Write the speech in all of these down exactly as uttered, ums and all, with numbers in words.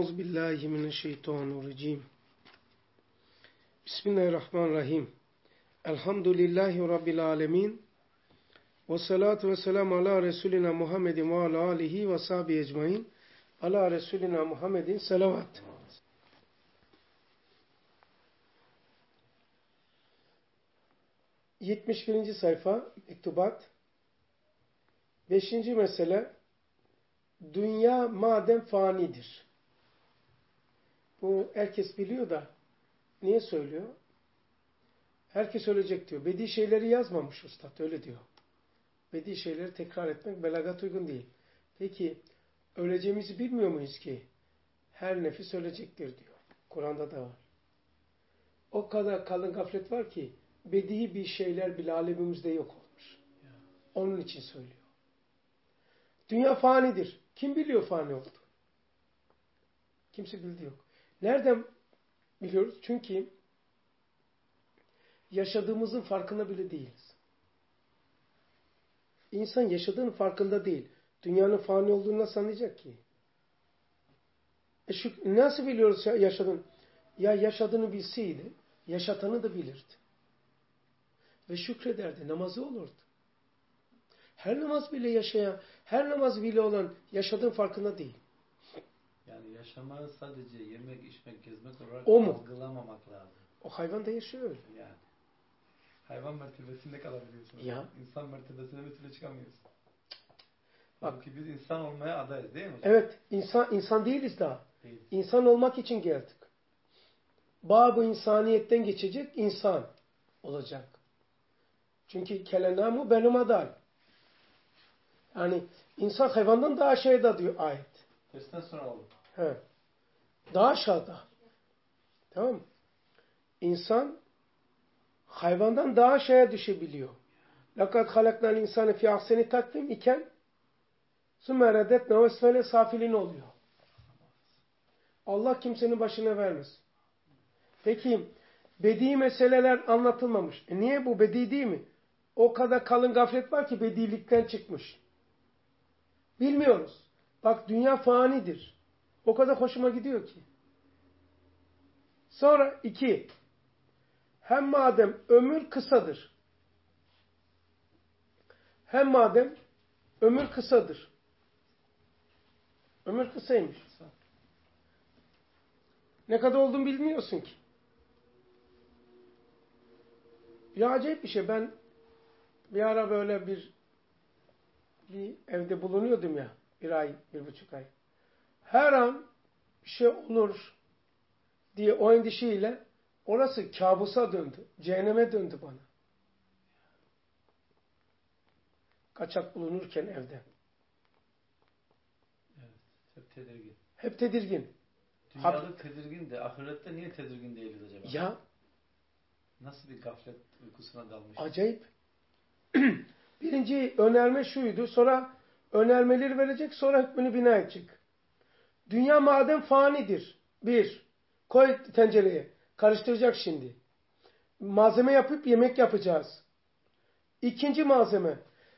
Euzubillahimineşşeytanirracim. Bismillahirrahmanirrahim. Elhamdülillahi Rabbil alemin. Ve salatu ve selamu ala Resulina Muhammedin ve ala alihi ve sahbihi ecmain. Ala Resulina Muhammedin selavat. yetmiş birinci sayfa mektubat. Beşinci mesele. Dünya madem fanidir. Bu herkes biliyor da niye söylüyor? Herkes ölecek diyor. Bedi şeyleri yazmamış Üstad, öyle diyor. Bedi şeyleri tekrar etmek belagat uygun değil. Peki öleceğimizi bilmiyor muyuz ki? Her nefis ölecektir diyor. Kur'an'da da var. O kadar kalın gaflet var ki bedi bir şeyler bile alemimizde yok olmuş. Onun için söylüyor. Dünya fanidir. Kim biliyor fani oldu? Kimse bildi yok. Nereden biliyoruz? Çünkü yaşadığımızın farkında bile değiliz. İnsan yaşadığının farkında değil. Dünyanın fani olduğunu nasıl anlayacak ki? E şu, nasıl biliyoruz ya yaşadığını? Ya yaşadığını bilseydi, yaşatanı da bilirdi. Ve şükrederdi, namazı olurdu. Her namaz bile yaşayan, her namaz bile olan yaşadığın farkında değil. Yani yaşamayı sadece yemek, içmek, gezmek olarak o mu? algılamamak lazım. O hayvan da yaşıyor öyle. Yani. Hayvan mertebesinde kalabiliyorsunuz. Ya. İnsan mertebesine bir türlü çıkamıyoruz. Bak. Çünkü biz insan olmaya adayız değil mi hocam? Evet. insan insan değiliz daha. Değiliz. İnsan olmak için geldik. Bab-ı insaniyetten geçecek, insan olacak. Çünkü kelenamu benim adal. Yani insan hayvandan daha aşağıda diyor ayet. Testten sonra olur. He. Daha aşağıda. Tamam mı? İnsan hayvandan daha aşağıya düşebiliyor. لَقَدْ خَلَقْنَا الْاِنْسَانِ فِي اَحْسَنِ takvim iken ثُمَّ رَدَّتْنَا وَاسْفَلَ safilin oluyor. Allah kimsenin başına vermez. Peki bedi meseleler anlatılmamış. E niye bu bedi değil mi? O kadar kalın gaflet var ki bedilikten çıkmış. Bilmiyoruz. Bak dünya fanidir. O kadar hoşuma gidiyor ki. Sonra iki. Hem madem ömür kısadır. Hem madem ömür kısadır. Ömür kısaymış. Ne kadar olduğunu bilmiyorsun ki. Ya acayip bir şey. Ben bir ara böyle bir bir evde bulunuyordum ya. Bir ay, bir buçuk ay. Her an bir şey olur diye o endişeyle orası kabusa döndü. Cehenneme döndü bana. Kaçak bulunurken evde. Evet. Hep tedirgin. Hep tedirgin. Dünyada Hap tedirgin de ahirette niye tedirgin değiliz acaba? Ya. Nasıl bir gaflet uykusuna dalmış? Acayip. Birinci önerme şuydu. Sonra önermeleri verecek. Sonra hükmünü bina edecek. Dünya madem fanidir. Bir. Koy tencereye. Karıştıracak şimdi. Malzeme yapıp yemek yapacağız. İkinci malzeme.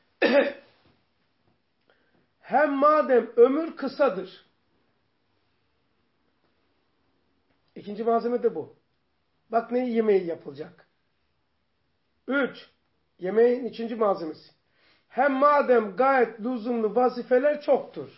Hem madem ömür kısadır. İkinci malzeme de bu. Bak ne yemeği yapılacak. Üç. Yemeğin üçüncü malzemesi. Hem madem gayet lüzumlu vazifeler çoktur.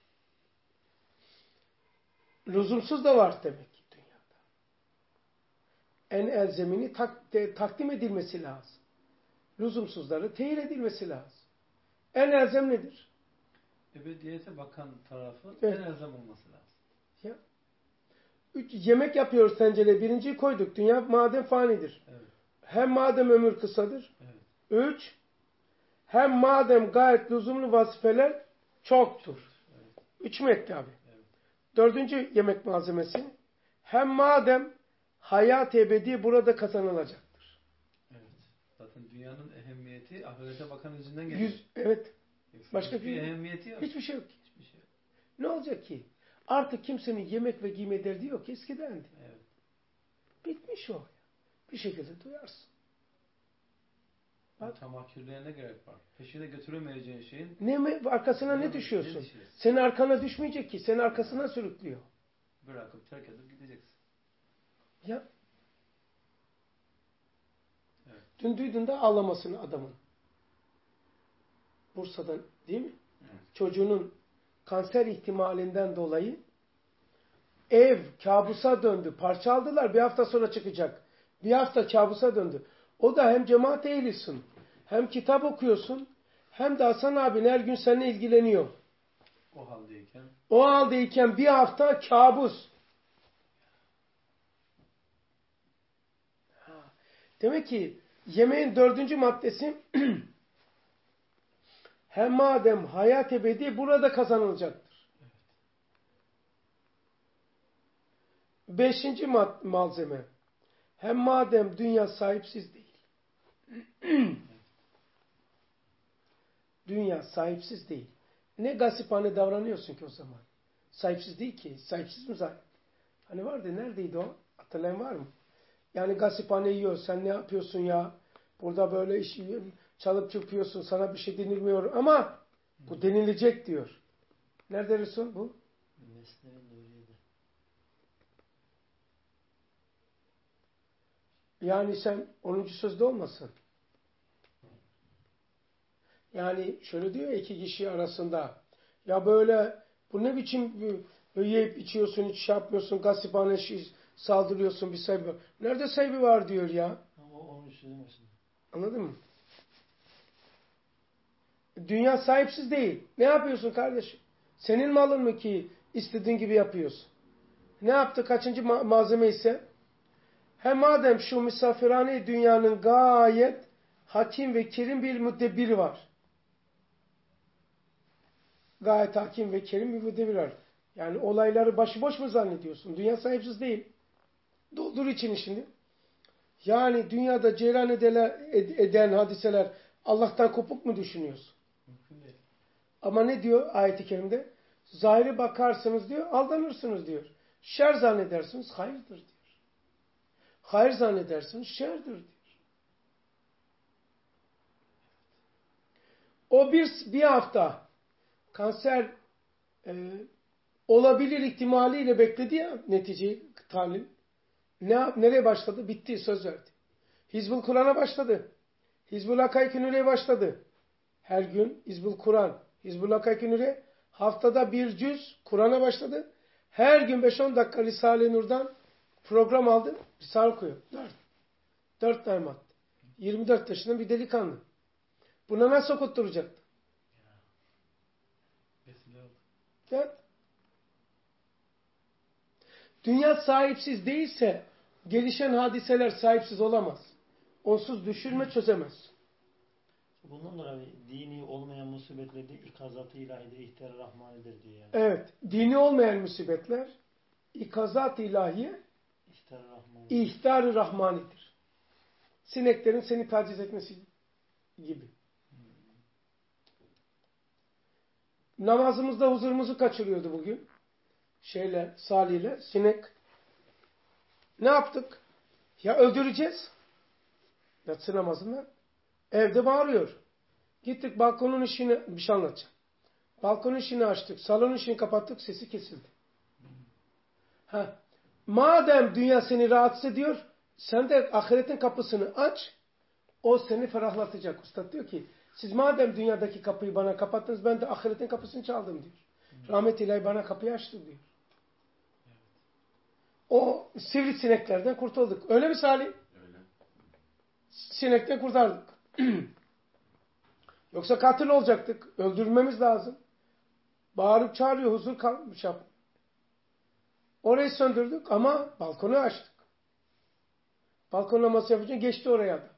Lüzumsuz da var demek ki dünyada. En elzemini tak, de, takdim edilmesi lazım. Lüzumsuzları teyir edilmesi lazım. En elzem nedir? Ebediyete bakan tarafı evet. en elzem olması lazım. Ya. Üç, yemek yapıyoruz tencereye. Birinciyi koyduk. Dünya madem fanidir. Evet. Hem madem ömür kısadır. Evet. Üç. Hem madem gayet lüzumlu vazifeler çoktur. Evet. Üç mü etti abi? Evet. Dördüncü yemek malzemesi. Hem madem hayat ebedi burada kazanılacaktır. Evet. Zaten dünyanın ehemmiyeti ahirete bakan yüzünden geliyor. Yüz, evet. Yoksa Başka hiçbir bir ehemmiyeti yok. Hiçbir şey yok. Hiçbir şey yok. Ne olacak ki? Artık kimsenin yemek ve giyme derdi yok. Eskidendi. Evet. Bitmiş o. Bir şekilde duyarsın. Bak. Tamahkürlüğe ne gerek var? Peşine götüremeyeceğin şeyin ne mi? Arkasına ne düşüyorsun? Senin arkana düşmeyecek ki. Senin arkasına sürüklüyor. bırakıp terk edip gideceksin. Ya. Evet. Dün duydun da ağlamasını adamın. Bursa'dan değil mi? Evet. Çocuğunun kanser ihtimalinden dolayı ev kabusa döndü. Parça aldılar. Bir hafta sonra çıkacak. Bir hafta kabusa döndü. O da hem cemaat ehlisin, hem kitap okuyorsun, hem de Hasan abin her gün seninle ilgileniyor. O haldeyken. O haldeyken bir hafta kabus. Demek ki yemeğin dördüncü maddesi hem madem hayat ebedi burada kazanılacaktır. Evet. Beşinci malzeme. Hem madem dünya sahipsiz değil. Dünya sahipsiz değil. Ne gasipane davranıyorsun ki o zaman? Sahipsiz değil ki. Sahipsiz mi zaten? Hani vardı, neredeydi o? Hatırlayan var mı? Yani gasipane yiyor. Sen ne yapıyorsun ya? Burada böyle iş çalıp çırpıyorsun. Sana bir şey denilmiyor ama bu denilecek diyor. Nerede Resul bu? Mesnevi'nin öyleydi. Yani sen onuncu sözde olmasın. Yani şöyle diyor ya, iki kişi arasında. Ya böyle bu ne biçim yiyip içiyorsun, hiç şey yapmıyorsun, gasipane saldırıyorsun, bir sahibi. Nerede sahibi var diyor ya. Ama onun söylemesin. Anladın mı? Dünya sahipsiz değil. Ne yapıyorsun kardeşim? Senin malın mı ki istediğin gibi yapıyorsun? Ne yaptı? Kaçıncı ma- malzeme ise? Hem madem şu misafirhane dünyanın gayet hakim ve kerim bir müdebbiri var. Gayet hakim ve kerim bir müdebbir var. Yani olayları başıboş mu zannediyorsun? Dünya sahipsiz değil. Doldur içini şimdi. Yani dünyada cereyan eden hadiseler Allah'tan kopuk mu düşünüyorsun? Mümkün değil. Ama ne diyor ayet-i kerimde? Zahiri bakarsınız diyor, aldanırsınız diyor. Şer zannedersiniz, hayırdır diyor. Hayır zannedersiniz, şerdir diyor. O bir, bir hafta kanser e, olabilir ihtimaliyle bekledi ya neticeyi, talim. Ne, nereye başladı? Bitti, söz verdi. Hizbul Kur'an'a başladı. Hizbul Hakayk-ı Nuriye başladı. Her gün Hizbul Kur'an, Hizbul Hakayk-ı Nuriye haftada bir cüz Kur'an'a başladı. Her gün beş on dakika Risale-i Nur'dan program aldı. Risale okuyor. Dört. Dört tane madde. yirmi dört yaşında bir delikanlı. Buna nasıl okutturacaktı? Evet. Dünya sahipsiz değilse gelişen hadiseler sahipsiz olamaz. Onsuz düşünme çözemez. Bundan dolayı dini olmayan musibetlerde ikazat-ı ilahide ihtar-ı rahmanidir diye yani. Evet. Dini olmayan musibetler ikazat-ı ilahiye İhtar-ı rahmani. ihtar-ı rahmanidir. Sineklerin seni taciz etmesi gibi. Hmm. Namazımızda huzurumuzu kaçırıyordu bugün. Şeyle, Salih'le, sinek. Ne yaptık? Ya öldüreceğiz. Yatsı namazında. Evde bağırıyor. Gittik balkonun işini, bir şey anlatacağım. Balkonun işini açtık. Salonun işini kapattık. Sesi kesildi. Ha. Madem dünya seni rahatsız ediyor, sen de ahiretin kapısını aç. O seni ferahlatacak. Üstad diyor ki, siz madem dünyadaki kapıyı bana kapattınız, ben de ahiretin kapısını çaldım diyor. Rahmet ilahi bana kapıyı açtı diyor. O sivrisineklerden kurtulduk. Öyle mi Salih? Öyle. Sinekten kurtardık. Yoksa katil olacaktık. Öldürmemiz lazım. Bağırıp çağırıyor. Huzur kalmış. Orayı söndürdük ama balkonu açtık. Balkon namazı yapınca geçti oraya da.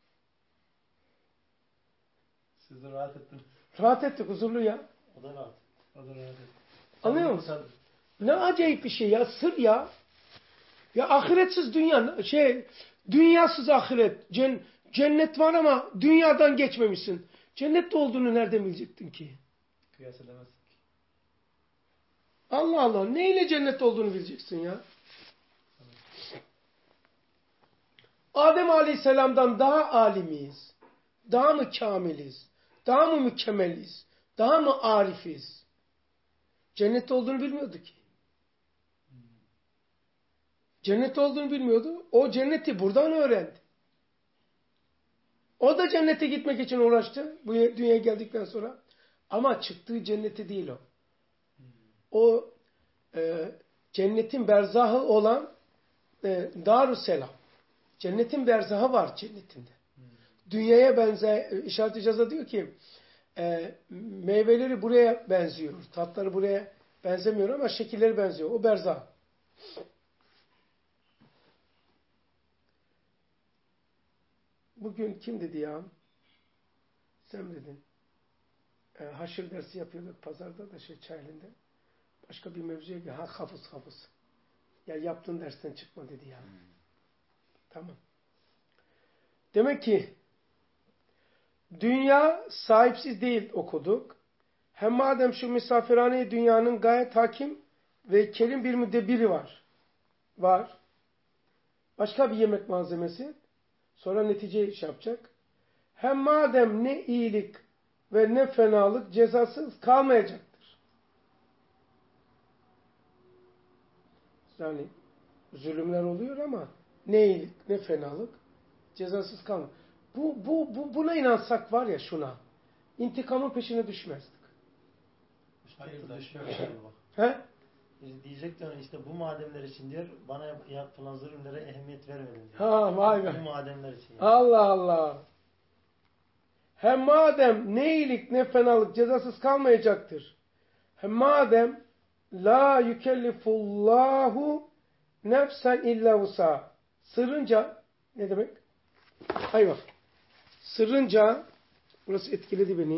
Siz de rahat ettiniz. Rahat ettik. Huzurlu ya. O da rahat. O da rahat etti. Anlıyor musun? Ne acayip bir şey ya. Sır ya. Ya ahiretsiz dünya. Şey, dünyasız ahiret. Cen, cennet var ama dünyadan geçmemişsin. Cennette olduğunu nereden bilecektin ki? Kıyas edemezsin ki. Allah Allah. Neyle cennet olduğunu bileceksin ya? Adem Aleyhisselam'dan daha alimiyiz. Daha mı kamiliz? Daha mı mükemmeliz? Daha mı arifiz? Cennette olduğunu bilmiyordu ki. Cennet olduğunu bilmiyordu. O cenneti buradan öğrendi. O da cennete gitmek için uğraştı. Bu dünyaya geldikten sonra. Ama çıktığı cenneti değil o. O e, cennetin berzahı olan e, Darüsselam. Cennetin berzahı var cennetinde. Dünyaya benzer, İşaret-i Caz'a diyor ki e, meyveleri buraya benziyor. Tatları buraya benzemiyor ama şekilleri benziyor. O berzah. Bugün kim dedi ya? Sen dedin. E, haşır dersi yapıyorduk pazarda da şey Çayeli'nde. Başka bir mevzuya gel. Ha hafız hafız. Ya yaptığın dersten çıkma dedi ya. Hmm. Tamam. Demek ki dünya sahipsiz değil okuduk. Hem madem şu misafirhane dünyanın gayet hakim ve kerim bir müdebbiri var. Var. Başka bir yemek malzemesi. Sonra netice iş yapacak. Hem madem ne iyilik ve ne fenalık cezasız kalmayacaktır. Yani zulümler oluyor ama ne iyilik ne fenalık cezasız kalmıyor. Bu, bu, bu, buna inansak var ya şuna. İntikamın peşine düşmezdik. Hayır da şöyle şey bak. He? Diyecekler işte bu madenler için diyor bana yapılan zulümlere ehemmiyet vermedin diyor. Ha vay be. Bu madenler için. Yani. Allah Allah. Hem madem ne iyilik ne fenalık cezasız kalmayacaktır. Hem madem la yükellifullahu nefsen illa vusa. Sırrınca ne demek? Hayır bak. Sırrınca burası etkiledi beni.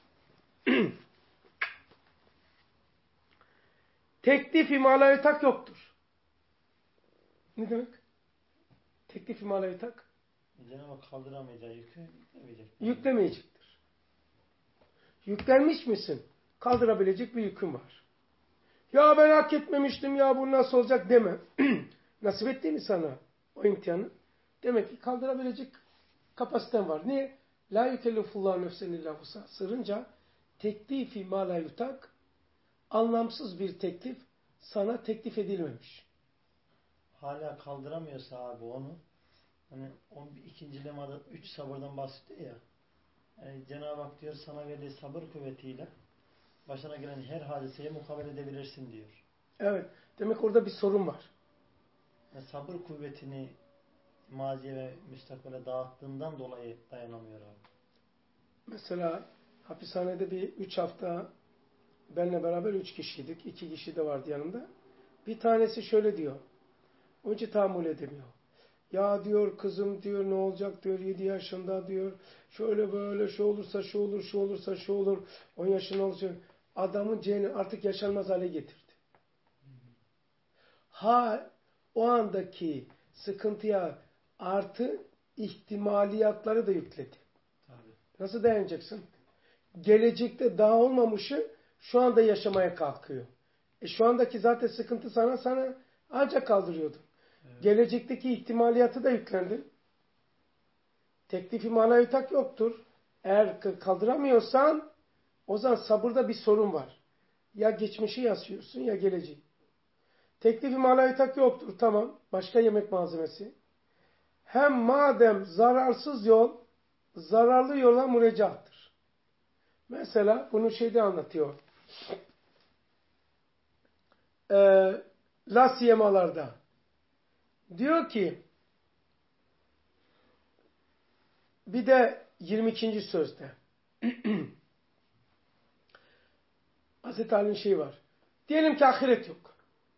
Teklif-i malayetak yoktur. Ne demek? Teklif-i malayetak? Cenab-ı Hak kaldıramayacağı yükü yüklemeyecektir. Yüklemeyecektir. Yüklenmiş misin? Kaldırabilecek bir yükün var. Ya ben hak etmemiştim ya bu nasıl olacak deme. Nasip etti mi sana o imtihanı? Demek ki kaldırabilecek kapasiten var. Niye? La yükellifullahu nefsen illa vusa. Sırrınca teklifi malayetak anlamsız bir teklif sana teklif edilmemiş. Hala kaldıramıyorsa abi onu hani on ikinci lemada üç sabırdan bahsediyor ya. Yani Cenab-ı Hak diyor sana verdiği sabır kuvvetiyle başına gelen her hadiseye mukabele edebilirsin diyor. Evet. Demek orada bir sorun var. Yani sabır kuvvetini maziye ve müstakbele dağıttığından dolayı dayanamıyor abi. Mesela hapishanede bir üç hafta benle beraber üç kişiydik. İki kişi de vardı yanımda. Bir tanesi şöyle diyor. Önce tahammül edemiyor. Ya diyor kızım diyor ne olacak diyor yedi yaşında diyor. Şöyle böyle şu olursa şu olur şu olursa şu olur. on yaşında olacak. Adamın cehennem artık yaşanmaz hale getirdi. Ha o andaki sıkıntıya artı ihtimaliyatları da yükledi. Tabii. Nasıl dayanacaksın? Gelecekte daha olmamışı şu anda yaşamaya kalkıyor. E şu andaki zaten sıkıntı sana sana ancak kaldırıyordu. Evet. Gelecekteki ihtimaliyatı da yüklendin. Teklifi malayetak yoktur. Eğer kaldıramıyorsan o zaman sabırda bir sorun var. Ya geçmişi yaşıyorsun ya geleceği. Teklifi malayetak yoktur. Tamam. Başka yemek malzemesi. Hem madem zararsız yol zararlı yola mürecahtır. Mesela bunu şeyde anlatıyor. Ee, Lasiyemalarda. Diyor ki bir de yirmi ikinci sözde Hazreti Ali'nin şeyi var. Diyelim ki ahiret yok.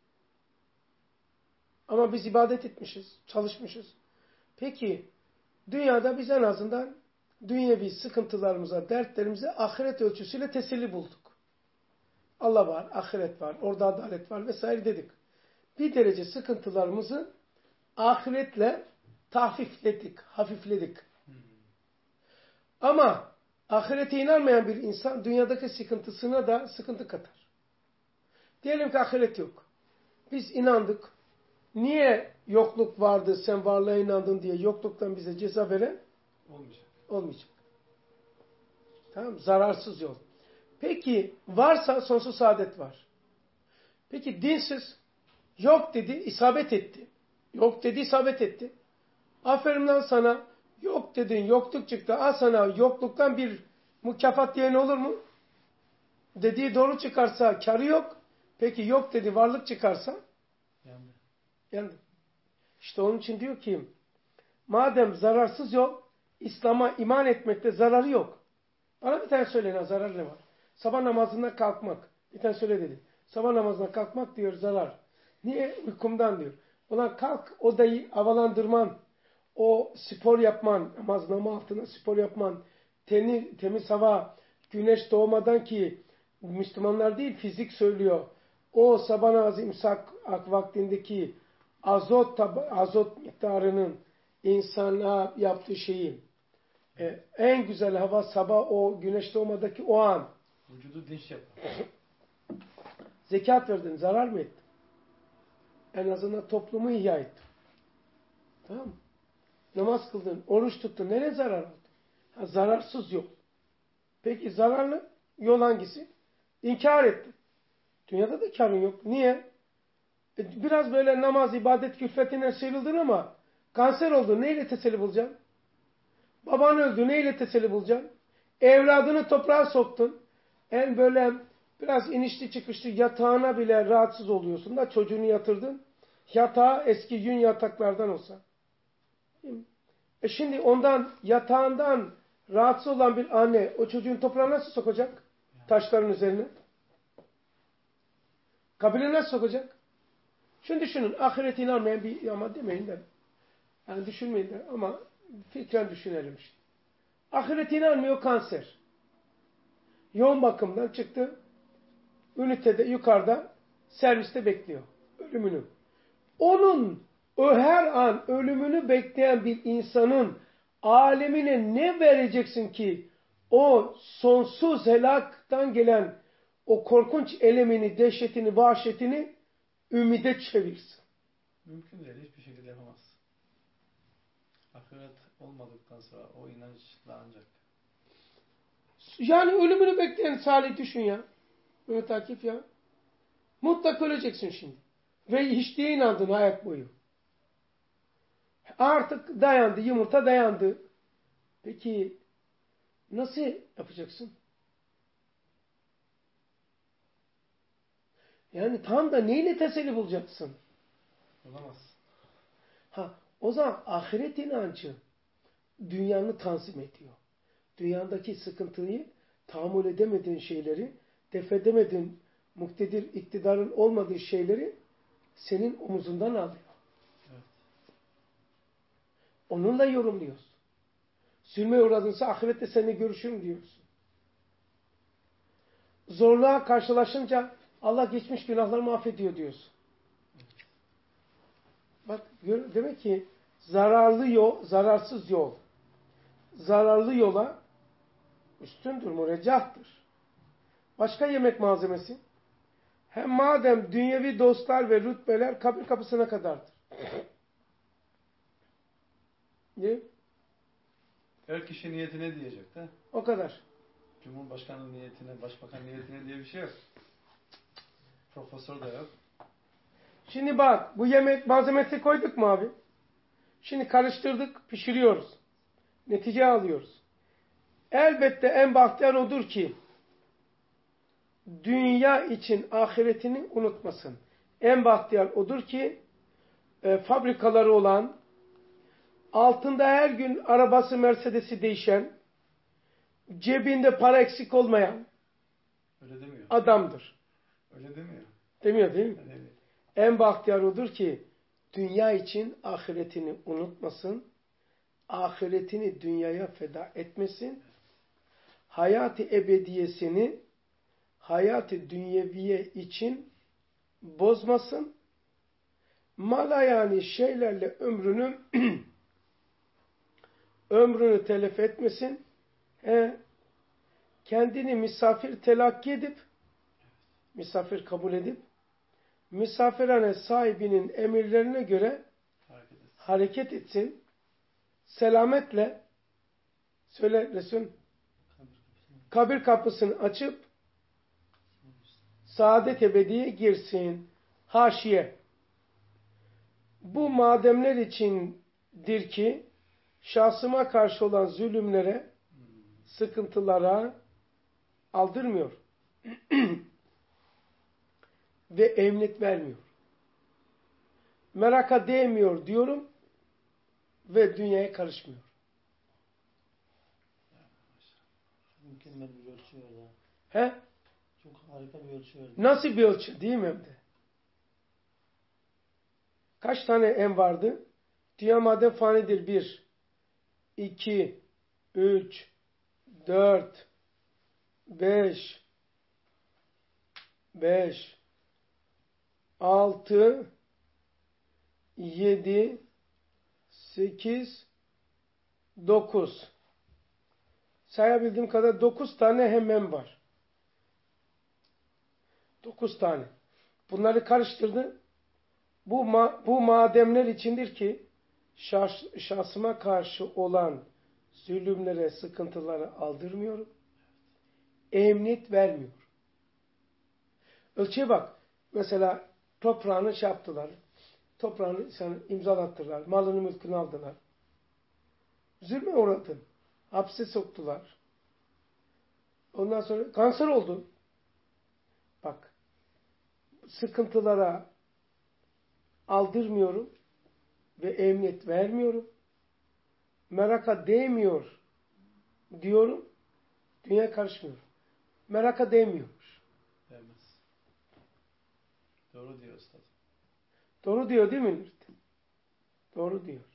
Ama biz ibadet etmişiz, çalışmışız. Peki dünyada biz en azından dünyevi sıkıntılarımıza, dertlerimize ahiret ölçüsüyle teselli bulduk. Allah var, ahiret var, orada adalet var vesaire dedik. Bir derece sıkıntılarımızı ahiretle tahfifledik, hafifledik. Hmm. Ama ahirete inanmayan bir insan dünyadaki sıkıntısına da sıkıntı katar. Diyelim ki ahiret yok. Biz inandık. Niye yokluk vardı, sen varlığa inandın diye yokluktan bize ceza veren? Olmayacak. Olmayacak. Tamam, zararsız yol. Peki varsa sonsuz saadet var. Peki dinsiz yok dedi, isabet etti. Yok dedi, isabet etti. Aferin lan sana. Yok dedin, yokluk çıktı. Al sana yokluktan bir mükafat diyen olur mu? Dediği doğru çıkarsa karı yok. Peki yok dedi, varlık çıkarsa? Yandı. Yandı. İşte onun için diyor ki, madem zararsız yol, İslam'a iman etmekte zararı yok. Bana bir tane söyleyin ha, zarar ne var? Sabah namazına kalkmak. Bir tane söyle dedi. Sabah namazına kalkmak diyor zarar. Niye? Uykumdan diyor. Ulan kalk odayı havalandırman, o spor yapman, namaz namı altına spor yapman, teni, temiz hava, güneş doğmadan ki Müslümanlar değil fizik söylüyor. O sabah namazı imsak vaktindeki azot, azot miktarının insana yaptığı şeyi, e, en güzel hava sabah o güneş doğmadaki o an. Vücudu dinç yapar. Zekat verdin, zarar mı ettin? En azından toplumu ihya ettin. Tamam mı? Namaz kıldın, oruç tuttun. Nereye zarar oldu? Ha, zararsız yol. Peki zararlı yol hangisi? İnkar ettin. Dünyada da karın yok. Niye? E, biraz böyle namaz, ibadet külfetinden sıyrıldın ama kanser oldun. Neyle teselli bulacaksın? Baban öldü. Neyle teselli bulacaksın? Evladını toprağa soktun. En böyle biraz inişli çıkışlı yatağına bile rahatsız oluyorsun da çocuğunu yatırdın. Yatağı eski yün yataklardan olsa. E şimdi ondan, yatağından rahatsız olan bir anne o çocuğun toprağa nasıl sokacak? Taşların üzerine. Kabire nasıl sokacak? Şunu düşünün. Ahirete inanmayan bir, ama demeyin de. Yani düşünmeyin de ama fikren düşünelim işte. Ahirete inanmıyor, kanser. Yoğun bakımdan çıktı. Ünitede yukarıda serviste bekliyor. Ölümünü. Onun o her an ölümünü bekleyen bir insanın alemine ne vereceksin ki o sonsuz helaktan gelen o korkunç elemini, dehşetini, vahşetini ümide çevirsin? Mümkün değil. Hiçbir şekilde yapamaz. Ahiret olmadıktan sonra o inançla ancak. Yani ölümünü bekleyen Salih düşün ya. Mehmet Akif ya. Mutlak öleceksin şimdi. Ve hiç diye inandın hayat boyu. Artık dayandı, yumurta dayandı. Peki nasıl yapacaksın? Yani tam da neyle teselli bulacaksın? Olamaz. Ha, o zaman ahiret inancı dünyanı tanzim ediyor. Dünyadaki sıkıntıyı, tahammül edemediğin şeyleri, def edemediğin, muktedir, iktidarın olmadığı şeyleri senin omuzundan alıyor. Evet. Onunla yorumluyorsun. Zulme uğradınsa ahirette seninle görüşürüm diyorsun. Zorluğa karşılaşınca Allah geçmiş günahlarımı affediyor diyorsun. Bak demek ki zararlı yol, zararsız yol, zararlı yola üstündür, müreccahtır. Başka yemek malzemesi. Hem madem dünyevi dostlar ve rütbeler kabir kapısına kadardır. Ne? Her kişi niyetine diyecek de. O kadar. Cumhurbaşkanı niyetine, başbakan niyetine diye bir şey yok. Profesör de yok. Şimdi bak, bu yemek malzemesi koyduk mu abi? Şimdi karıştırdık, pişiriyoruz. Netice alıyoruz. Elbette en bahtiyar odur ki dünya için ahiretini unutmasın. En bahtiyar odur ki e, fabrikaları olan, altında her gün arabası, Mercedes'i değişen, cebinde para eksik olmayan Öyle demiyor. adamdır. Öyle demiyor. Demiyor değil mi? Öyle demiyor. En bahtiyar odur ki dünya için ahiretini unutmasın, ahiretini dünyaya feda etmesin, hayat-ı ebediyesini hayat-ı dünyeviye için bozmasın, mala yani şeylerle ömrünü ömrünü telef etmesin, he, kendini misafir telakki edip, misafir kabul edip, misafirhane sahibinin emirlerine göre Hareket etsin. hareket etsin, selametle, söyle Resul, kabir kapısını açıp, saadet ebediye girsin. Haşiye. Bu mademler içindir ki şahsıma karşı olan zulümlere, sıkıntılara aldırmıyor. Ve emniyet vermiyor. Meraka değmiyor diyorum ve dünyaya karışmıyor. Mükemmel bir ölçü verdi. He? Çok harika bir ölçü verdi. Nasıl bir ölçü değil mi hem de? Kaç tane en vardı? Dünya madem fanidir. Bir, iki, üç, dört, beş, beş, altı, yedi, sekiz, dokuz. Sayabildiğim kadar dokuz tane hemen var. Dokuz tane. Bunları karıştırdı. Bu, ma bu mademler içindir ki şahs şahsıma karşı olan zulümlere, sıkıntılara aldırmıyorum. Emniyet vermiyor. Ölçüye bak. Mesela toprağını şey yaptılar. Toprağını sana imzalattılar. Malını mülkünü aldılar. Zulme uğradın. Hapse soktular. Ondan sonra kanser oldun. Bak. Sıkıntılara aldırmıyorum ve emniyet vermiyorum. Meraka değmiyor diyorum. Dünya karışmıyor. Meraka değmiyormuş. Vermez. Doğru diyor Üstad. Doğru diyor değil mi? Doğru diyor.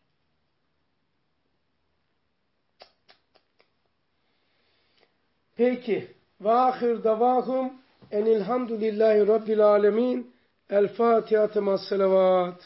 Peki. Ve ahir davahum enilhamdülillahi rabbil alemin. El Fatiha temas selavat.